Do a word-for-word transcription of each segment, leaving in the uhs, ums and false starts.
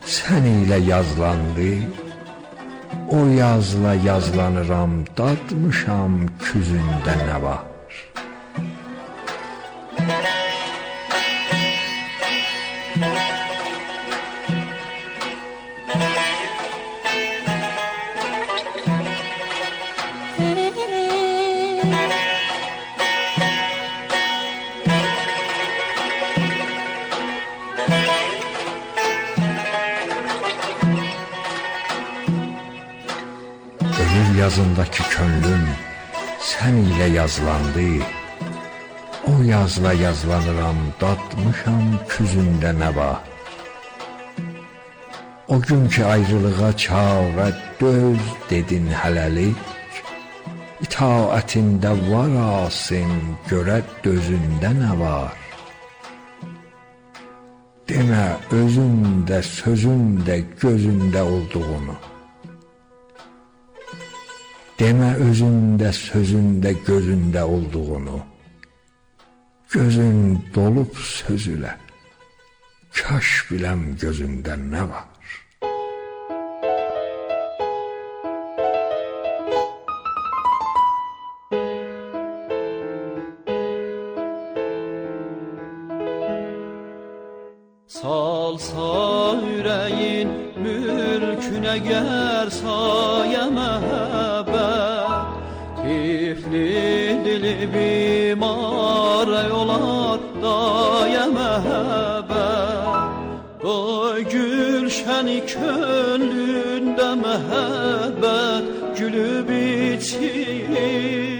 sən ilə yazlandı. O yazla yazlanıram, dadmışam küzündə nə var? Yazındakı könlüm sən ilə yazlandı. O yazla yazlanıram, dadmışam küzündə nə var? O gün ki ayrılığa çarə döz dedin hələlik, itaətində var asın, görə dözündə nə var? Demə özündə, sözündə, gözündə olduğunu. Demə özündə, sözündə, gözündə olduğunu. Gözün dolub sözülə, kaş biləm gözündə nə var? Salsa ürəyin mülkünə gər sayə məhəbbət, tifli dili bimara yolar dayə məhəbbət. Qoy gülşəni könlündə məhəbbət gülüb içir.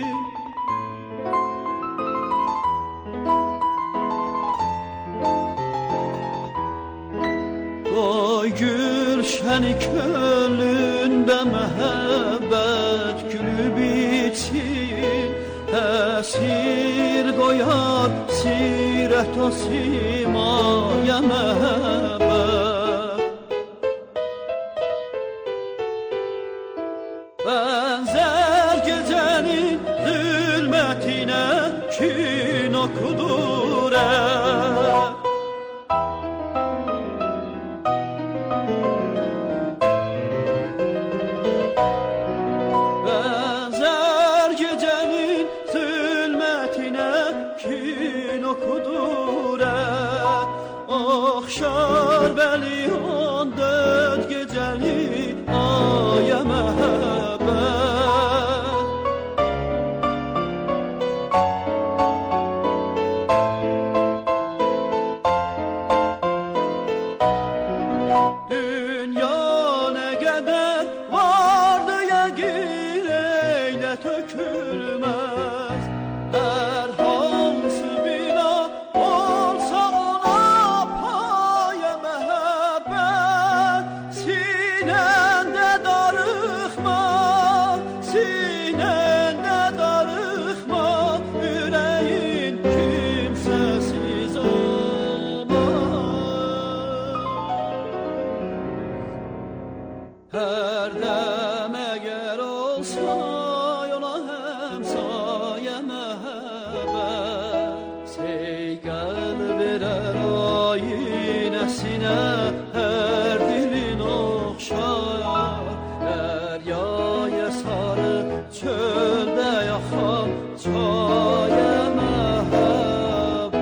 Qoy gülşəni könlündə məhəbbət gülüb içir. Əsir qoyar sirət o simaya məhəbbət. Bənzər gecənin zülmətinə kin okudur ə. Oxşar bəli on dörd gecəli aya məhəbbət. Dünya nə qədər vardı yəqin eylə tökülməz. Hər hansı bina olsa ona paya məhəbbət. Sinəndə darıxma, sinəndə darıxma, ürəyin kimsəsiz olmaz. Hər dəm əgər olsa yola həmsayə məhəbbət, seyqəl verər ayinəsinə hər dilin oxşar. Dəryaya sarı çöldə yaxan çaya məhəbbət.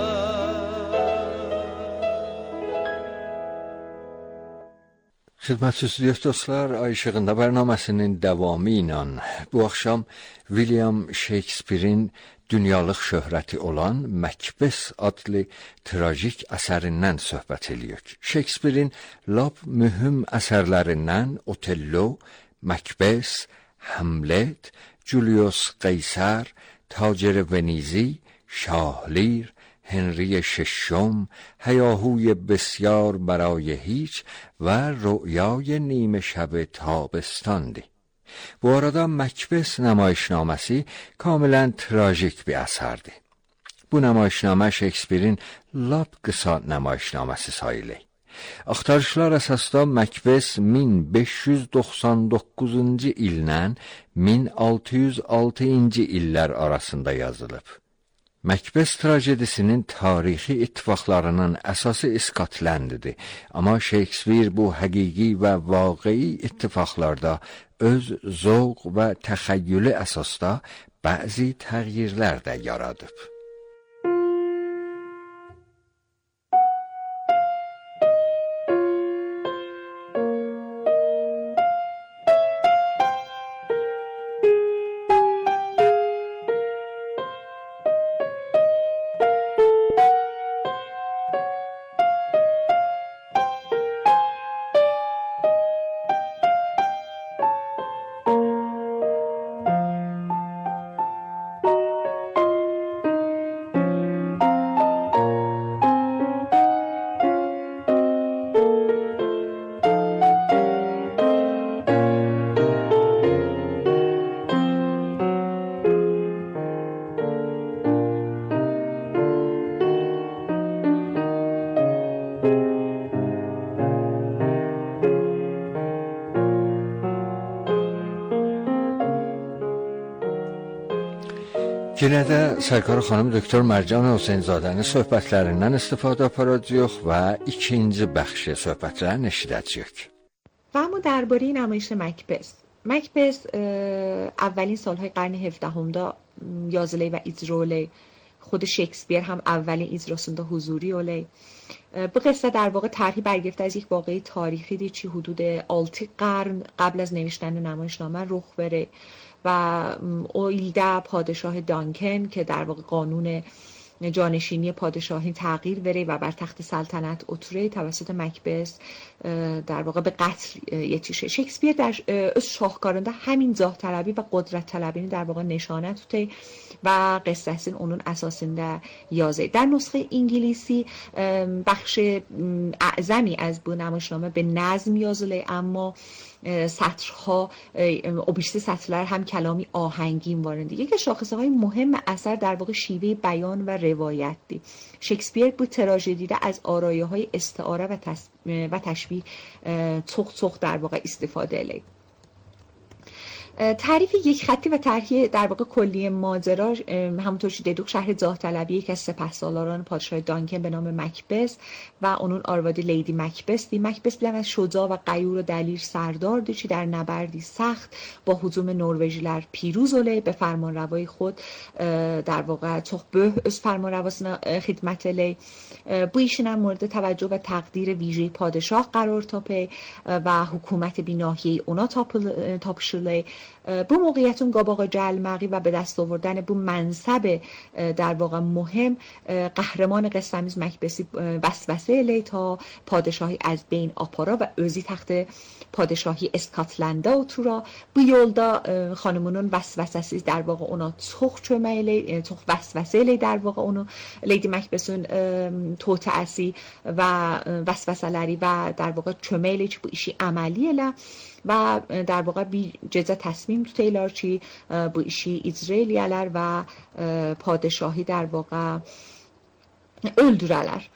Xidmətçisiz dostlar, Ay İşığında bərnaməsinin davamı ilə bu axşam William Shakespeare'in dünyalıq şöhrəti olan Macbeth adlı trajik əsərindən söhbət edirik. Shakespeare'in lap mühüm əsərlərindən Otello, Macbeth, Hamlet, Julius Qeysər, Tacir Venizi, Şahlیر، هنری ششم، هیاهوی بسیار برای هیچ و رؤیای نیمه شب تابستاندی. Bu arada Macbeth nümayişnaməsi kamilən trajik bir əsərdir. Bu nümayişnamə Shakespeare'in lap qısa nümayişnaməsi sayılır. Axtarışlar əsasda Macbeth min beş yüz doxsan doqquzuncu ildən min altı yüz altıncı illər arasında yazılıb. Makbes trajedisinin tarixi ittifaqlarının əsası İskotlandidir. Amma Shakespeare bu həqiqi və vaqei ittifaqlarda öz zövq və təxəyyülü əsasda bəzi təğyirlər də yaradıb. Yenə də Sərkar xanım Doktor Mərcan Hüseynzadənin söhbətlərindən istifadə aparacağıq və ikinci bəxşi söhbətlərini eşidəcəyik. و اما درباره نمایش مکبث. مکبث اولین سالهای قرن هفدهم دا یازلی و ایزرولی، خود شکسپیر هم اولین ایزراسوندا حضوری اولی. bu قصه در واقع طرحی برگرفته از یک واقعه تاریخی دی چی حدود آلتی قرن قبل از نوشتن نمایشنامه رخ بره و اویلده پادشاه دانکن که در واقع قانون جانشینی پادشاهی تغییر بره و بر تخت سلطنت اتره توسط مکبث در واقع به قتل یتیشه. شکسپیر در از شاهکارنده همین زاه طلبی و قدرت طلبی در واقع نشانه توته و قصه‌سین اونون اساسinde یازه. در نسخه انگلیسی بخش اعظمی از bu نمایشنامه به نظم یازله، اما سطرها و بیشتر سطرها هم کلامی آهنگین وارنده. یکی شاخصه های مهم اثر در واقع شیوه بیان و روایت دی. شکسپیر بود تراژدی را از آرایه های استعاره و, تس... و تشبیه تخت تخت در واقع استفاده لی. تعریف یک خطی و طرح در واقع کلی ماجرا همونطور که دیدوک شهر زاه طلبی یکی از سپهسالاران پادشاه دانکن به نام مکبث و اونون آروادی لیدی مکبث دی. مکبث بیلم از شجاع و غیور و دلیر سردار دیچی در نبردی سخت با هجوم نروژیلر پیروز اولی به فرمانروای خود در واقع تخبه از فرمانرواسına خدمت لی. bu işin هم مورد توجه و تقدیر ویژه پادشاه قرار تاپه و حکومت بیناهیه اونا تاپشلی. bu موقعیتون گاباقا جلمقی و به دست آوردن bu منصب در واقع مهم قهرمان قصه‌میز مکبثی وسوسه الی تا پادشاهی از بین آپارا و özü تخت پادشاهی اسکاتلندا اوتورا. bu yolda خانمونون وسوسه‌سی در واقع اونا تخ چمایلی تخ وسوسه الی در واقع اونو لیدی مکبثون توتعسی و وسوسه‌لری و در واقع چمایلی چی bu işi عملی اله و در واقع بی جزا تصمیم تو تیلارچی bu işi İzrailiyalar و پادشاهی در واقع öldürələr.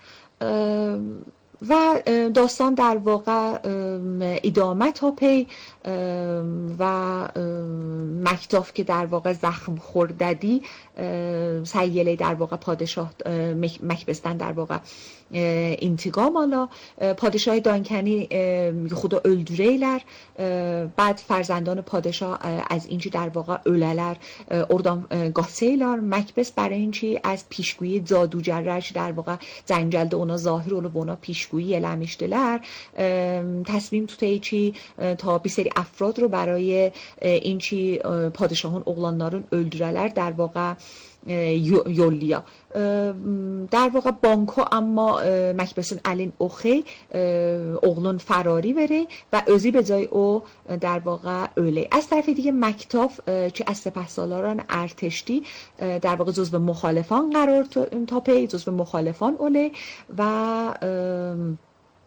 و داستان در واقع ادامه تاپی و مکتاف که در واقع زخم خورددی سیله در واقع پادشاه مکبستن در واقع intikam ala. پادشاه دانکنی خدا öldüreyler. بعد فرزندان پادشاه از اینچی در واقع öleler oradan قاسeyler. مکبس برای اینچی از پیشگویی جادوگرش در واقع زنجلد اونا ظاهر اولو بونا پیشگویی لمشتلر تصمیم توته چی تا bir seri افراد رو برای اینچی پادشاهان oğlanların öldürələr در واقع یولیا. در واقع بانکو اما مکبسون الین اوخی oğlun فراری بره و özü به جای او در واقع öyle. از طرف دیگه مکتاف چه از سپهسالاران ارتشتی در واقع جزو مخالفان قرار تاپی جزو مخالفان اوله و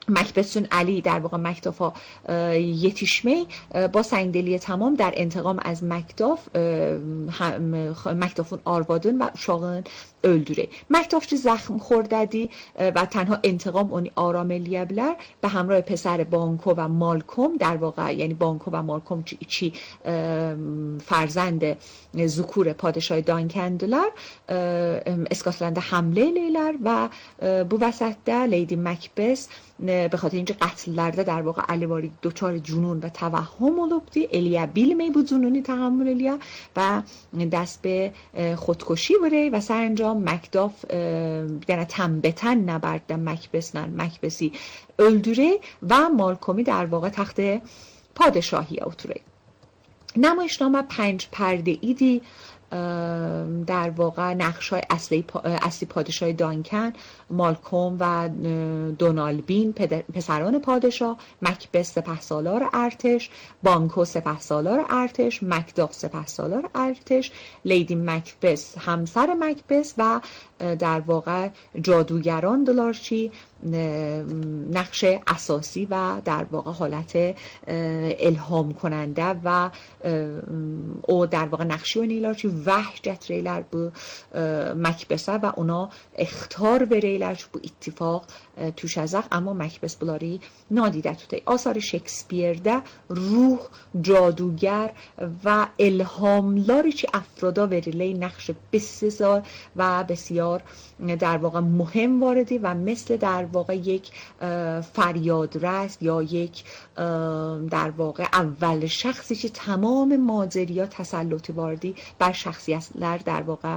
مکبث چون علی در واقع مکدافا یتیشمی با سنگدلی تمام در انتقام از Mekdaf Mekdaf'ın arvadın ve uşağın öldürey. Mekdaf چی زخم خورددی و تنها انتقام اونی آرام الیبلر به همراه پسر بانکو و مالکوم در واقع یعنی بانکو و مالکوم چی, چی فرزند ذکور پادشاه دانکندلر اسکاتلند حمله لیلر و bu vəsətdə Lady Macbeth به خاطر اینکه قتلlərdə در واقع علیواری دچار جنون و توهم olubdu. Eliyə bilmey bu cununi tahammül eləyə و دست به خودکشی بره و سرانجام مکداف یعنی تن به تن نبرد مکبثن مکبثی öldüre و مالکومی در واقع تخت پادشاهی otuره. نمایشنامه پنج پرده ایدی در واقع نقش‌های اصلی اصلی پادشاه دانکن، مالکوم و دونالبین پسران پادشاه، مکبث سپهسالار ارتش، بانکو سپهسالار ارتش، مکداف سپهسالار ارتش، لیدی مکبث همسر مکبث و در واقع جادوگران دلارچی نقش اساسی و در واقع حالت الهام کننده و او در واقع نقشی و نیلارچی وحجت ریلر bu مکبثه و اونا اختار بریلر bu اتفاق توش ازق اما مکبث بلاری نادیده توده. آثار شکسپیرده روح جادوگر و الهاملاری چی افرادا وریلی نقش بسیار و بسیار در واقع مهم واردی و مثل در واقع یک فریادرس یا یک در واقع اول شخصی که تمام ماجریا تسلطی واردی بر شخصیتler در واقع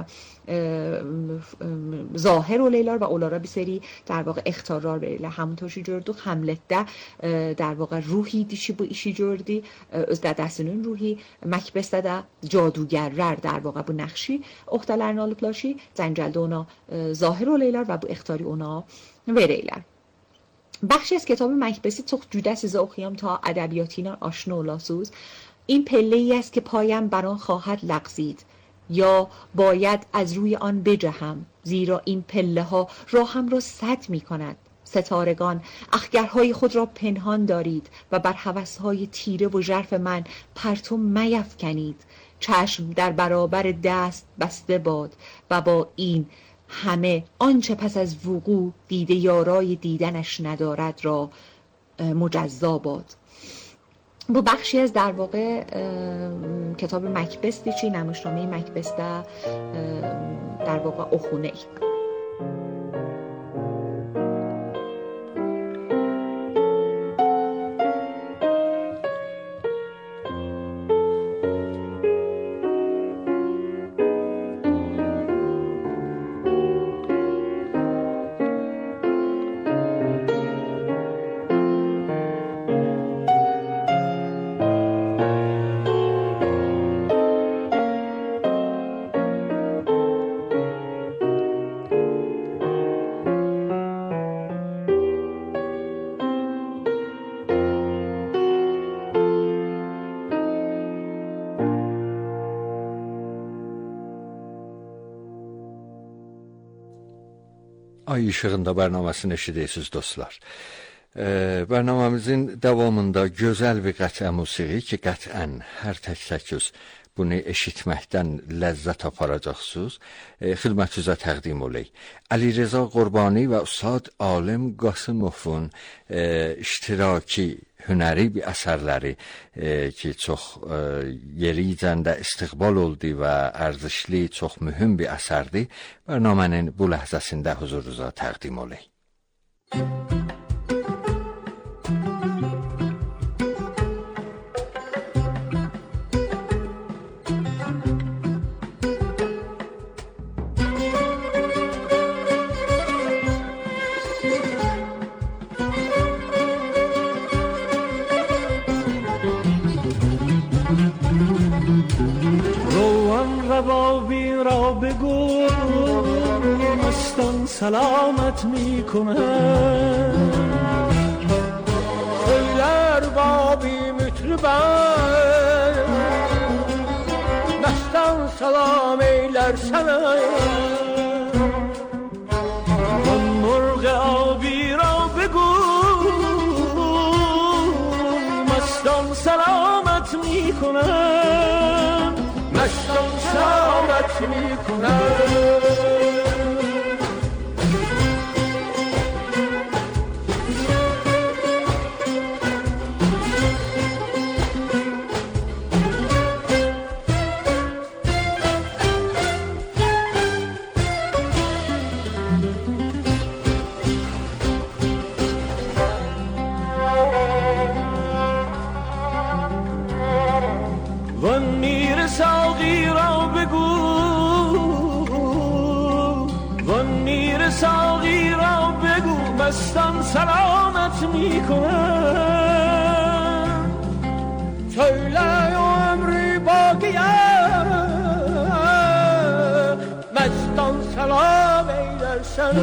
ظاهر و لیلار و اولارا bir seri در واقع اختارlar verirler. همونطور ki gördük Hamlet'də در واقع ruhi dişi bu işi gördü. Öz dədəsinin ruhi Məkbesdə də cadugerlər در واقع bu nəqşi oxtalarını alıblar ki Cəngəldə ona ظاهر و لیلار و bu اختاری ona verirlər. بخشی از کتاب مکبثی çox cüdə sizə oxuyam ta ədəbiyyatıyla aşina olasınız. این پله‌ای است که پایم بر آن خواهد لغزید یا باید از روی آن بجهم زیرا این پله ها راهم را سد می کند. ستارگان اخگرهای خود را پنهان دارید و بر هوس‌های تیره و ژرف من پرتو میفکنید. چشم در برابر دست بسته باد و با این همه آنچه پس از وقوع دیده یارای دیدنش ندارد را مجزا باد. bu بخشی از در واقع کتاب مکبث دیچی نمایشنامه مکبث در واقع اخونه ای. Ay işığında bərnamasını eşidirsiniz dostlar. Ee, bərnamamızın davamında gözəl bir qətrə musiqi ki, qətrən hər tək-təküz bunu eşitməkdən ləzzət aparacaqsınız. E, xidmətinizə təqdim olay. Ali Reza Qurbani və Ustad Alim Qasımovun e, iştiraki hünəri bir əsərləri e, ki, çox e, yericəndə istiqbal oldu və ərzişli, çox mühüm bir əsərdir. Bərnamənin bu ləhzəsində huzurunuza təqdim olay. سلامت میکنه söyler babi mütriben Mestan selam eyler sana On murg abi ra begu سلامت میکنم. مستان سلامت میکنم. شیله عمری باقیه مستان سلام ایلرسن.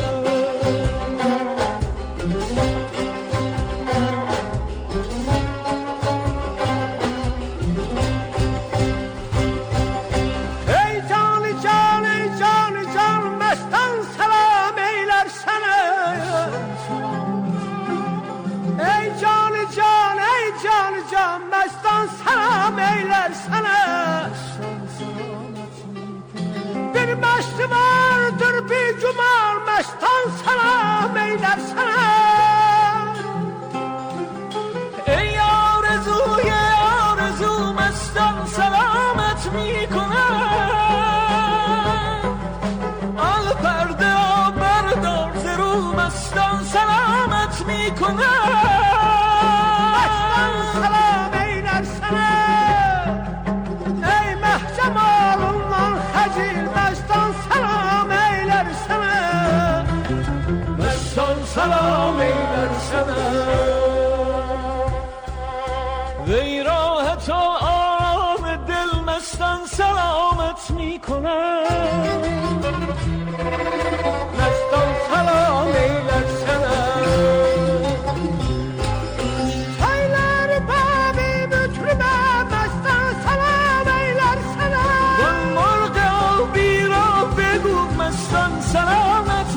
Bir mest vardır bir cumar mestan selam eylersene. Ey arzuye arzu mestan selamet mikonam. Al perde berdar zeru mestan selamet mikonam. Mestan selam eylersene. Cemalından xəcil məstan salam eylər sənə. Məstan salam eylər sənə. Veyrahət o aram dil məstan salamet mikonam. Məstan salam eylər sənə. Çaylar babi mütrümə məstan salam eylər sənə. مستان سلامت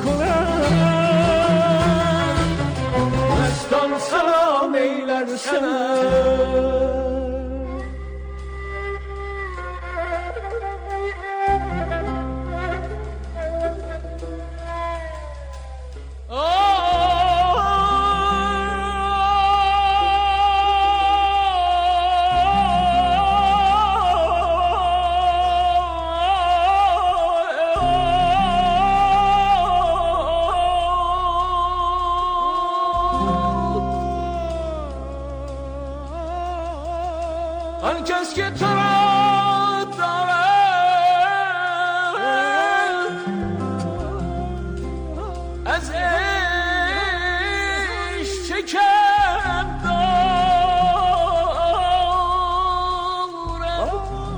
میکنم. مستان سلام ایلرسنه. آن کس که تو را دارد از عشق چه کم دارد.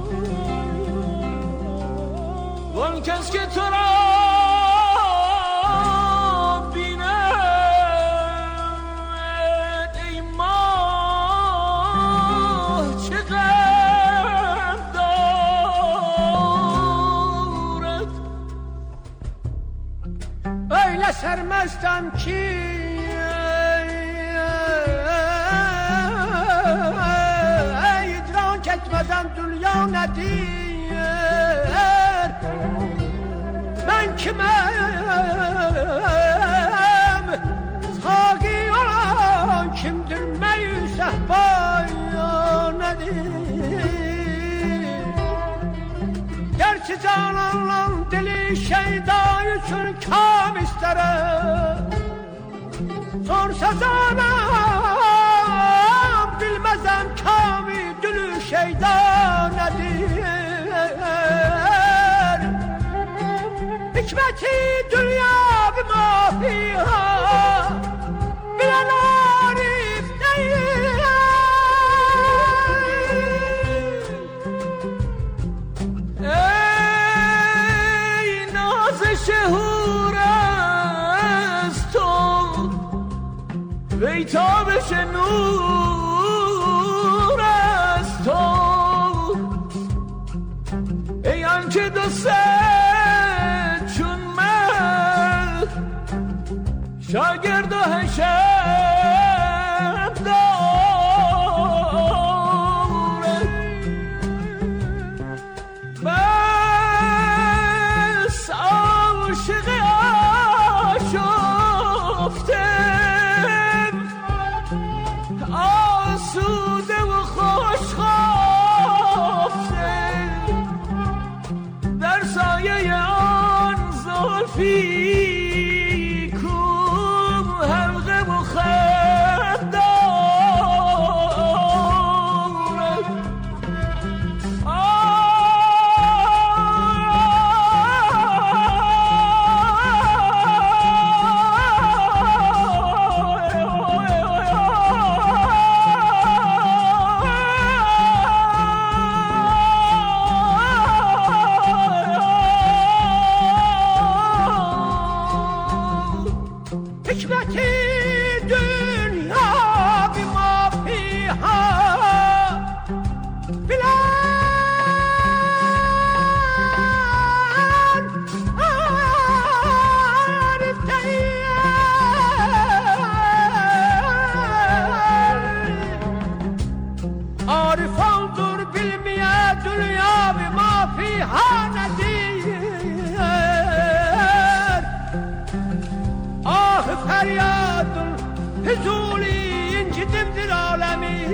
آن کس که تو را سرمستم کی idrak etmeden dünya nedir? Ben kimim? Sagi olan kimdir? Meyü sehbaya nedir? Gerçi cananla dili şeyda üçün kam isterim. Sorsa canım bilmezem kami dili şeyda nedir? Hikmeti dünya bir mafiha bilen arif değil. شهور است تو وی تابش نور است تو. ای آنکه دو سه چون من شاگرد و حشم دارد. من دمدر عالمی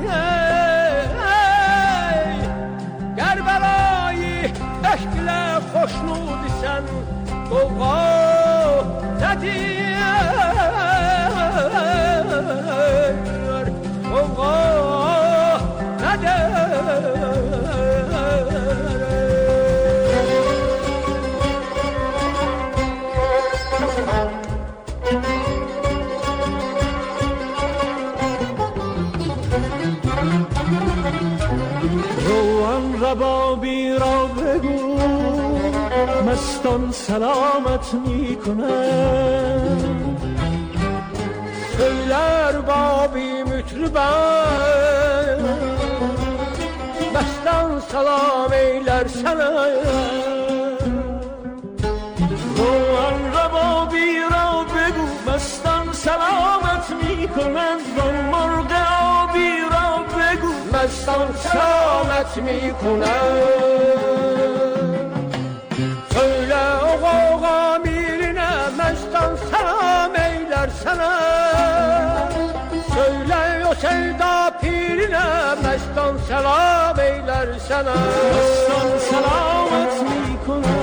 گر برای عشق خوشنودی سن قوقا زدی قوقا زدی ربابی را بگو مستان سلامت می کنن söyler babi mütrüben mestan salam eyler sana Roman ربابی را بگو مستان سلامت می کنن مرغ آبی را بگو مستان سلامت می کنن söyle o qoğa mirine mestan salam eyler sana söyle o sevda pirine mestan salam eyler sana mestan selamet mi konur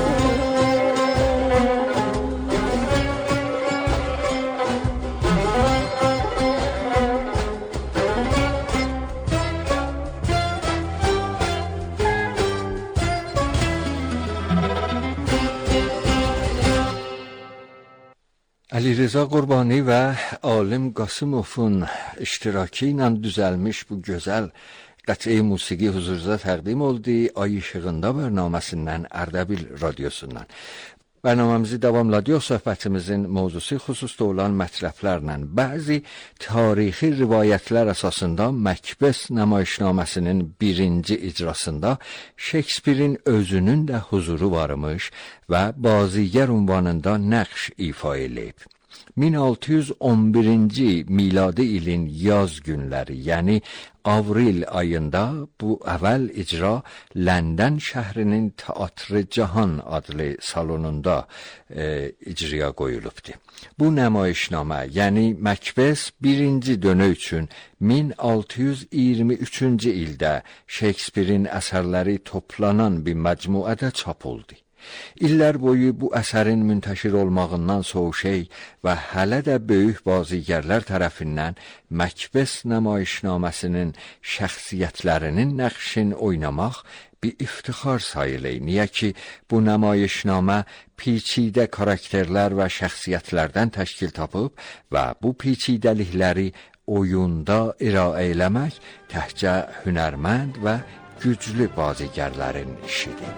علیرضا قربانی و عالم قاسموفun iştirakı ilə düzəlmiş bu gözəl qəti musiqi huzurunuzda təqdim oldu Ay İşığında bərnaməsindən Ərdəbil radiosundan. Bərnaməmizi davamladıq. Söhbətimizin mövzusu xüsusda olan mətləblərlə bəzi tarixi rivayətlər əsasında Məkbes nümayişnaməsinin birinci icrasında Şekspirin özünün də huzuru varmış və bazigər ünvanında nəqş ifa edib. min altı yüz on birinci miladi ilin yaz günləri, yəni avril ayında bu əvvəl icra London şəhrinin Teatr Cahan adlı salonunda e, icraya qoyulubdu. Bu nümayişnamə, yəni Məkbes birinci dönə üçün min altı yüz iyirmi üçüncü ildə Şekspirin əsərləri toplanan bir məcmuədə çap oldu. İllər boyu bu əsərin müntəşir olmağından soğuşey və hələ də böyük bazigərlər tərəfindən Məkbes nümayişnaməsinin şəxsiyyətlərinin nəqşin oynamaq bir iftixar sayılır. Niyə ki, bu nümayişnamə piçidə karakterlər və şəxsiyyətlərdən təşkil tapıb və bu piçidəlikləri oyunda iraə eləmək təhcə hünərmənd və güclü bazigərlərin işidir.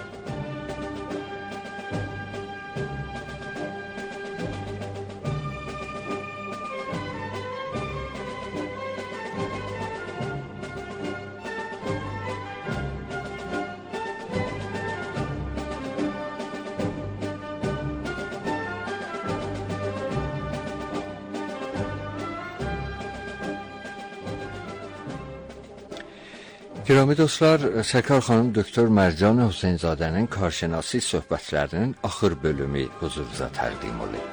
Girəmi dostlar, Sərkar xanım Doktor Mərcan Hüseynzadənin karşınası söhbətlərinin axır bölümü huzurunuza təqdim olunur.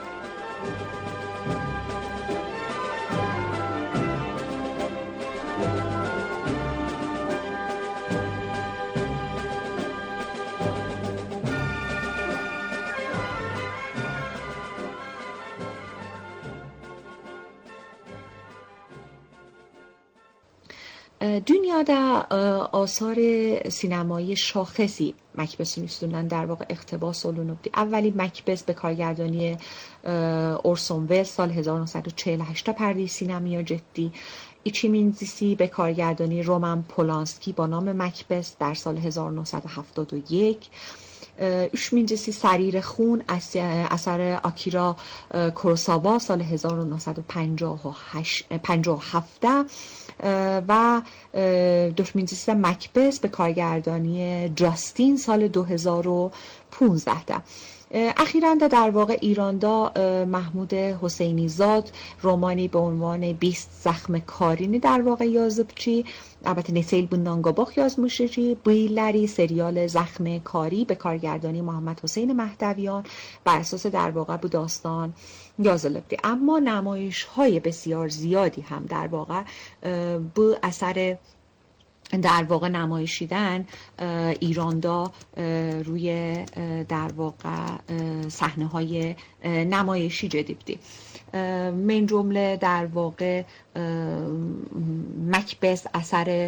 dünyada آثار سینمایی شاخصی مکبس می‌سونن در واقع اقتباس olunubdi. اولی مکبس به کارگردانی اورسون ولز سال هزار و نهصد و چهل و هشت پرده سینمایی جدی، ایچیمینزیسی به کارگردانی رومن پولانسکی با نام مکبس در سال هزار و نهصد و هفتاد و یک، üçüncüsü سریر خون اثر آکیرا کوروساوا سال هزار و نهصد و پنجاه و هفت و دوشمینزیسی مکبس به کارگردانی جاستین سال دو هزار و پانزده. اخیراً در واقع ایراندا محمود حسینی زاد رومانی به عنوان بیست زخم کارینی در واقع yazıbçı، البته نسیل bundan qabaq yazmışı، بیلری سریال زخم کاری به کارگردانی محمد حسین مهدویان بر اساس در واقع bu داستان yazılıbdı. اما نمایش های بسیار زیادی هم در واقع bu اثر در واقع نمایشیدن ایراندا روی در واقع صحنه های نمایشی جدیدی. من جمله در واقع مکبث اثر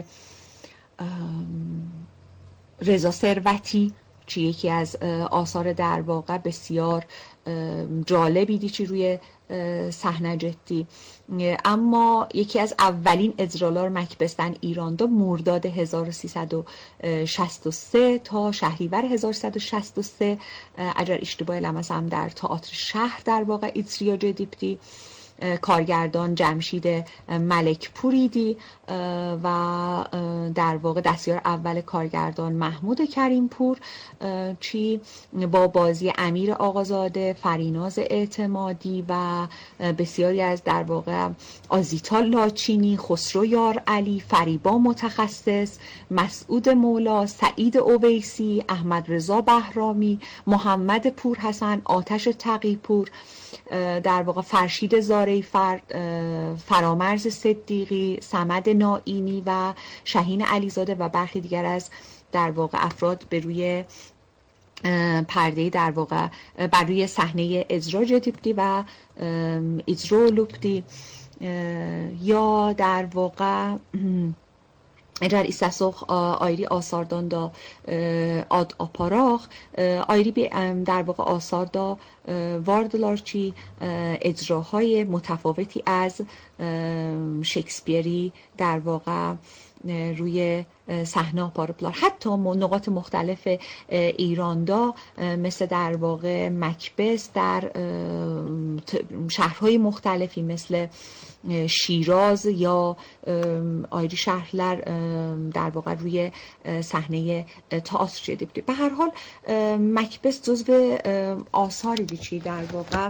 رضا ثروتی چی یکی از آثار در واقع بسیار جالبی دی چی روی صحنه جدی. اما یکی از اولین اجرالار مکبث در ایران دا مرداد هزار و سیصد و شصت و سه تا شهریور هزار و سیصد و شصت و سه اگر اشتباه نکنم در تئاتر شهر در واقع ایتریا جدیدی. کارگردان جمشید ملکپوریدی و در واقع دستیار اول کارگردان محمود کریمپور چی با بازی امیر آقازاده، فریناز اعتمادی و بسیاری از در واقع آزیتا لاچینی، خسرو یار علی، فریبا متخصص، مسعود مولا، سعید اویسی، احمد رضا بهرامی، محمد پورحسن، آتش تقی‌پور، در واقع فرشید زاری فرد، فرامرز صدیقی، صمد نائینی و شهین علیزاده و برخی دیگر از در واقع افراد به روی پرده در واقع بر روی صحنه اجرا جدیدی و اجرا لوبدی یا در واقع در ایستسوخ آیری آثاردان دا آد آپاراخ آیری بی در واقع آثار دا واردلار چی اجراهای متفاوتی از شکسپیری در واقع روی صحنه پارپلار. حتی نقاط مختلف ایراندا مثل در واقع مکبث در شهرهای مختلفی مثل شیراز یا آیری شهرلر در واقع روی صحنه تئاتر جدیدی. به هر حال مکبث جزو آثاری بیچی در واقع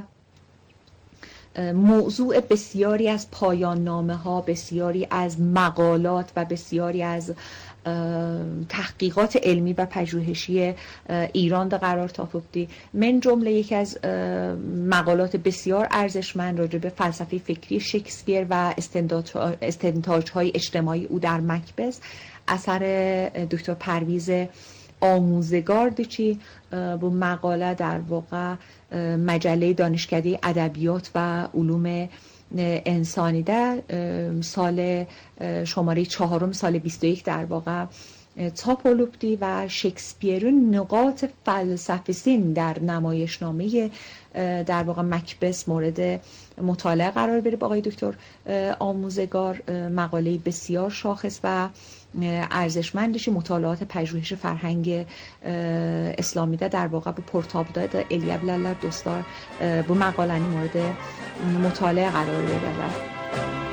موضوع بسیاری از پایان نامه ها، بسیاری از مقالات و بسیاری از تحقیقات علمی و پژوهشی ایران دا قرار تافتی. من جمله یکی از مقالات بسیار ارزشمند راجع به فلسفه فکری شکسپیر و استنتاج‌های اجتماعی او در مکبث اثر دکتر پرویز آموزگار دیچی با مقاله در واقع مجله دانشکده ادبیات و علوم انسانی در سال شماره چهارم سال بیست و یک در واقع تاپولوپدی و شکسپیر نقاط فلسفیسین در نمایشنامه در واقع مکبث مورد مطالعه قرار بره. با آقای دکتر آموزگار مقاله بسیار شاخص و ارزشمندش مطالعات پژوهش فرهنگ اسلامی ده در واقع به پورتابدا ده الیه بلالر دوستار bu مقاله مورد مطالعه قرار بره.